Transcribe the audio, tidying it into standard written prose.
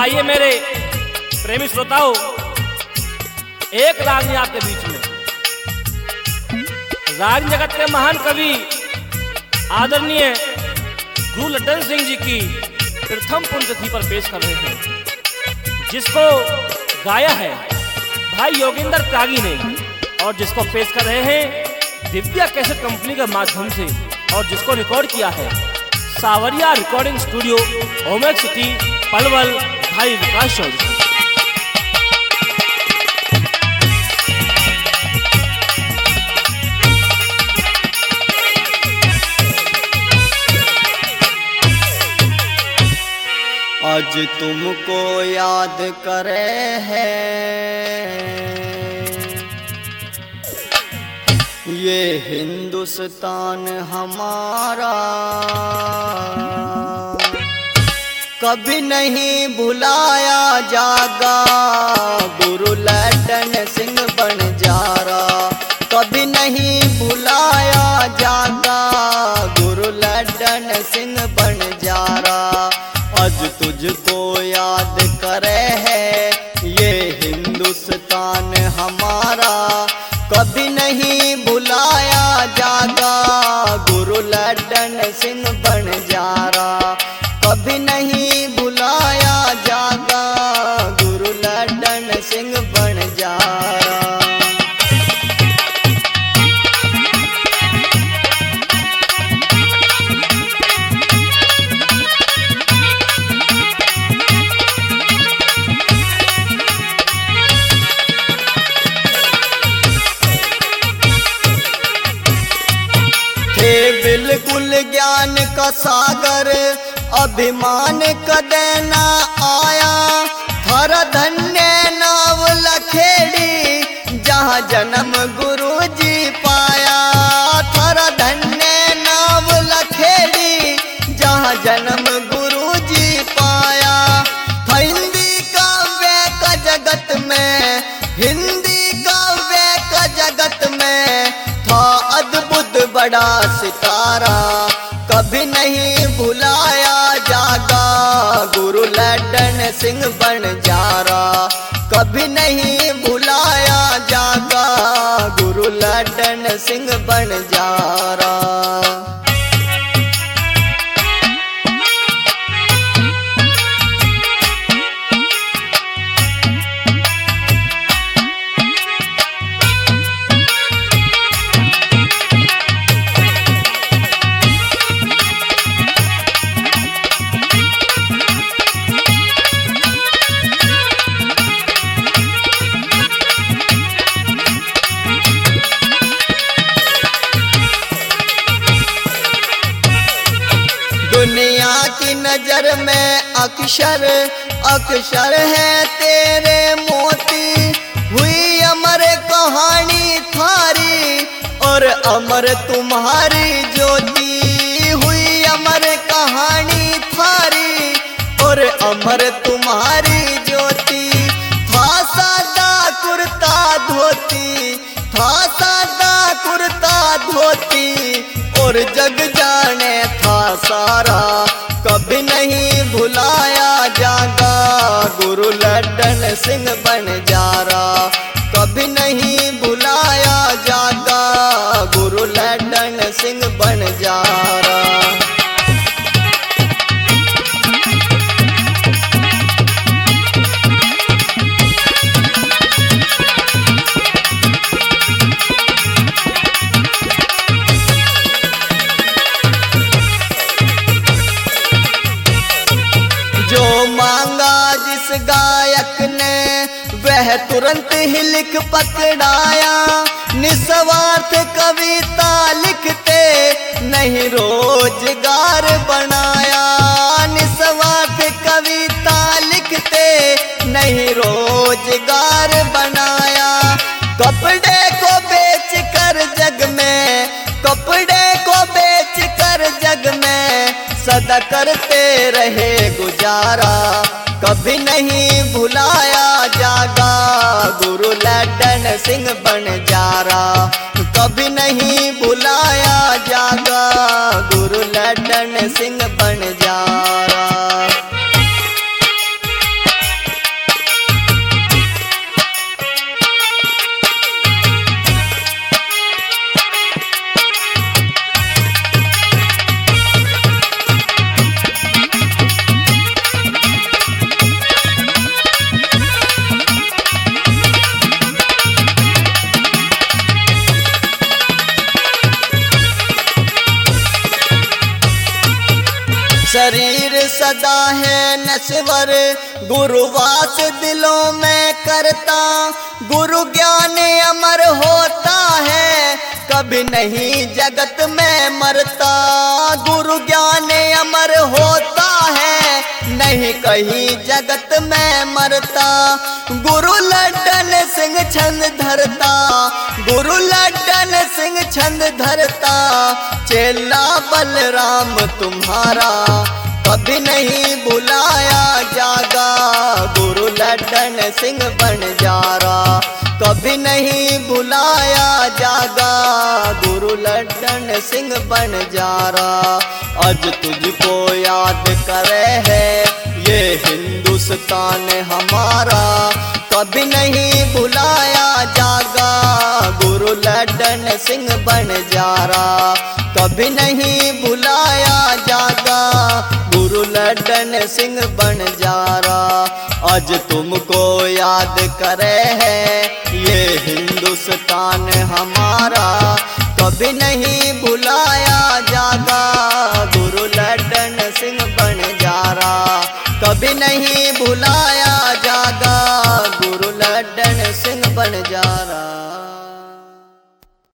आइए मेरे प्रेमी श्रोताओं, एक रागनी आपके बीच में राग जगत के महान कवि आदरणीय गुरु लड्डन सिंह जी की प्रथम पुण्यतिथि पर पेश कर रहे हैं, जिसको गाया है भाई योगेंद्र त्यागी ने और जिसको पेश कर रहे हैं दिव्या कैसेट कंपनी के माध्यम से और जिसको रिकॉर्ड किया है Sawariya recording studio Omaxe city Palwal भाई विकास चौधरी। आज तुमको याद करे है ये हिंदुस्तान हमारा, कभी नहीं भुलाया जागा गुरु लड्डन सिंह बंजारा, कभी नहीं भुलाया जागा गुरु लड्डन सिंह बंजारा। आज तुझको याद करे है ये हिंदुस्तान हमारा, कभी नहीं भुलाया जागा गुरु लड्डन सिंह बंजारा, कभी नहीं भुलाया जागा गुरु लड्डन सिंह बंजारा। बिल्कुल ज्ञान का सागर अभिमान कदे ना आया, थर धन्य नाव लखेड़ी जहाँ जन्म गुरु जी पाया, थर धन्य नाव लखेड़ी जहाँ जन्म गुरु जी पाया। हिंदी काव्य का जगत में, हिंदी काव्य का जगत में था अद्भुत बड़ा सितारा, कभी नहीं भुलाया जागा गुरु लड्डन सिंह बंजारा, कभी नहीं भुलाया जागा गुरु लड्डन सिंह बंजारा। दुनिया की नजर में अक्षर अक्षर है तेरे मोती, हुई अमर कहानी थारी और अमर तुम्हारी ज्योति, हुई अमर कहानी थारी और अमर तुम्हारी ज्योति। था सादा कुर्ता धोती, था सादा कुर्ता धोती और जग जाने था सारा, कभी नहीं भुलाया जागा गुरु लड्डन सिंह बंजारा, कभी नहीं भुलाया जागा गुरु लड्डन सिंह बंजारा। जो मांगा जिस गायक ने वह तुरंत ही लिख पकड़ाया, निस्वार्थ कविता लिखते नहीं रोजगार बनाया, निस्वार्थ कविता लिखते नहीं रोजगार बनाया। कपड़े को बेच कर जग में, कपड़े को बेच कर जग में सदा करते रहे गुजारा, कभी नहीं भुलाया जागा गुरु लड्डन सिंह बंजारा, कभी नहीं भुलाया जागा गुरु लड्डन सिंह बंजारा। सदा है नश्वर, गुरुवास दिलों में करता, गुरु ज्ञान अमर होता है, कभी नहीं जगत में मरता। गुरु ज्ञान अमर होता है, नहीं कहीं जगत में मरता। गुरु लड्डन सिंह छंद धरता, गुरु लड्डन सिंह छंद धरता, चेला बलराम तुम्हारा कभी नहीं बुलाया जागा। गुरु लड्डन सिंह बनजारा कभी नहीं बुलाया जागा, गुरु लड्डन सिंह बनजारा। आज तुझको याद करे है ये हिंदुस्तान हमारा, कभी नहीं बुलाया जागा। गुरु लड्डन सिंह बनजारा कभी नहीं बुलाया जागा, गुरु लड्डन सिंह बनजारा। आज तुमको याद करे है ये हिंदुस्तान हमारा, कभी नहीं बुलाया जागा। गुरु लड्डन सिंह बनजारा कभी नहीं बुलाया जागा, गुरु लड्डन सिंह बनजारा।